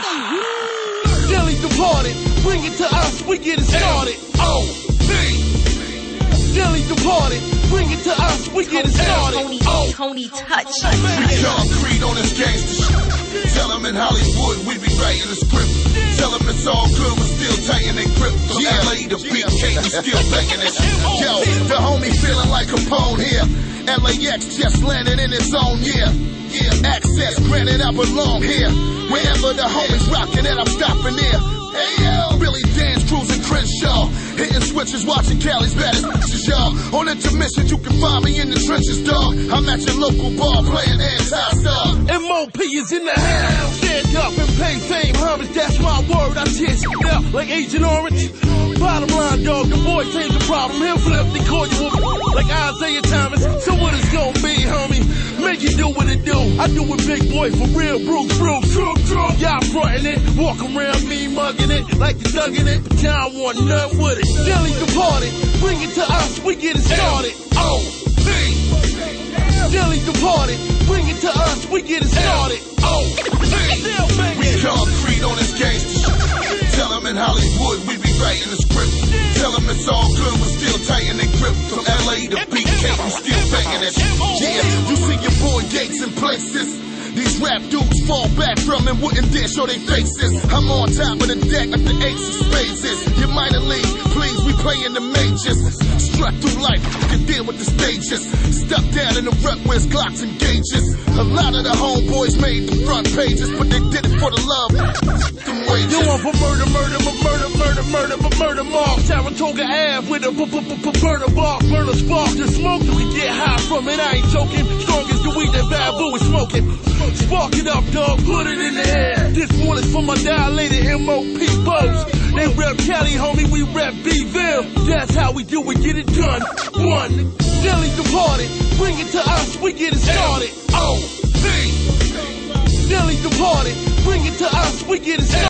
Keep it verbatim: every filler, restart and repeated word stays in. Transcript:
Delhi departed, bring it to us, we get it started. O B Delhi departed, bring it to us, we get it started. Tony, Oh, Tony Touch. We concrete on this gangsta shit. Tell them in Hollywood we be writing the script. Tell them it's all good, we're still tightening their grip. From L A to B K, we still banging this shit. Yo, the homie feeling like Capone here. L A X just landed in its own year. Yeah, access granted, I belong here. Wherever the homies rockin' it, I'm stopping there. Hey yo, Billy Dan's cruising Crenshaw, hitting switches, watching Cali's baddest bitches, y'all. On intermissions, you can find me in the trenches, dog. I'm at your local bar playing anti-star. M O P is in the house. Stand up and pay fame homage, that's my word. I tear shit up like Agent Orange. Bottom line, dog, the boy changed the problem. He'll flip, they call you a like Isaiah Thomas. So what it's gonna be, homie? Make it do what it do. I do it big boy for real, Bruce, Bruce, true, true. Y'all frontin' it, walk around me mugging it, like you thugging it, but y'all want nothing with it. Delhi departed, bring it to us, we get it started. O B Delhi departed, bring it to us, we get it started. O B We concrete on this gangsta shit. Tell them in Hollywood we be writing the script. Tell them it's all good, we're still tightening their grip. From L A to B K, we still banging that shit. Yeah, you see your boy Gates in places. These rap dudes fall back from and wouldn't dare show their faces. I'm on top of the deck like the ace of spades is. Your minor league, please, we play in the majors. Struck through life, you can deal with the stages. Stuck down in the rut where it's Glocks and gauges. A lot of the homeboys made the front pages, but they did it for the love. Them wages. You want for murder, murder, but murder, murder, murder, but murder mark. Saratoga Ave with a burner bark, burner spark. The smoke, you can get high from it, I ain't joking. Strong as the weed that Babu is smoking. Spark it up, dog, put it in the air. This one is for my dilated M O P boats. They rep Cali, homie, we rep B-Ville. That's how we do it, get it done. One, Delhi departed, bring it to us, we get it started. O B Delhi departed, bring it to us, we get it started.